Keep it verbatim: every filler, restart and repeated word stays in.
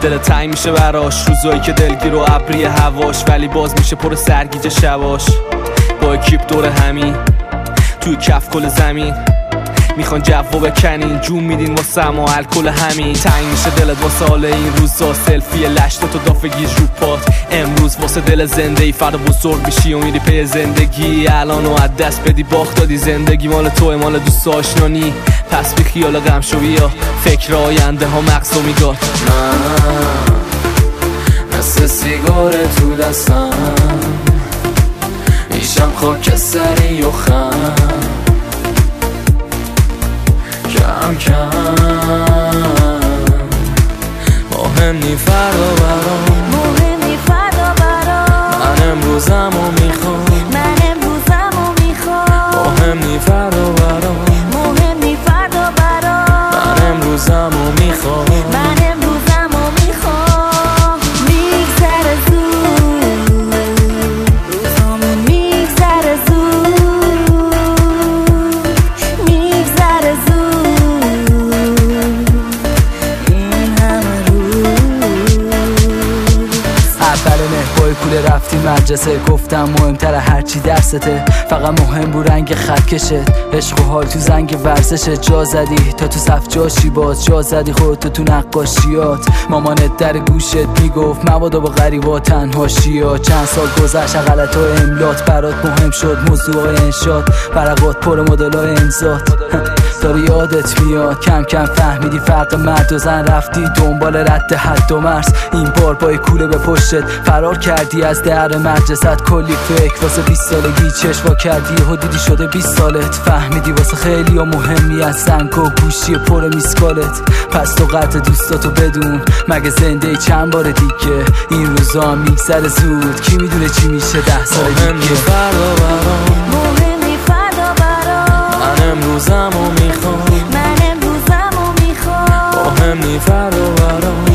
دل تنگ میشه براش، روزایی که دلگیر و ابری هواش، ولی باز میشه پر سرگیجه شواش. با اکیپ دور همین توی کف کل زمین میخوان جواب بکنین، جون میدین واسه ما الکل همین. تنگ میشه دلت واسه حال این روزا، سلفی لشت تو دافگیج رو پات. امروز واسه دل زنده ای، فردا بزرگ میشی و میری پی زندگی. الان و از دست بدی باخت دادی، زندگی مال توه مال دوست آشنانی. پس بی خیال غم شو بیا، فکر آینده ها مغزو میگاد. من مثل سیگار تو دستم میشم خاک سری و خم، کم کم مهم نی فردا برام، مهم نی فردا برام. من امروزمو میخوام، من امروزمو میخوام. مهم نی فردا برام، مهم نی فردا برام. من امروزمو میخوام، من امروزمو میخوام. میگذره زود روزامون، میگذره زود، میگذره زود این همه روز. اول مهبای کوله رفتی مدرسه، گفتم مهمتره هرچی درسته، فقط مهم بود رنگ خط کشت. عشق و حال تو زنگ ورزشت، جا زدی تا تو صف جاشی، باز جا زدی خودتو تو نقاشیات. مامانت در گوشت میگفت مبادا با غریبا تنهاشی ها. چند سال گذشت غلط و املات برات مهم شد، موضوع انشاد برقات پر مدل های امزاد. داری یادت میاد کم کم فهمیدی فرق مرد و زن، رفتی دنبال رد حد و مرز. این بار با کوله به پشتت فرار کردی از در مدرسه، کلی فکر واسه بیست سالگی چشوا کردی و دیدی شده بیست سالت. فهمیدی واسه خیلی ها مهمی از زنگ و گوشی پر میسکالت. پس تو قطع دوستاتو بدون، مگه زنده چند بار دیگه این روزا میگذره زود. کی میدونه چی میشه ده سال دیگه. مهم نی فردا برام، مهم نی فردا برام. من امروزمو میخوام، من امروزمو میخوام. مهم نی فردا برام،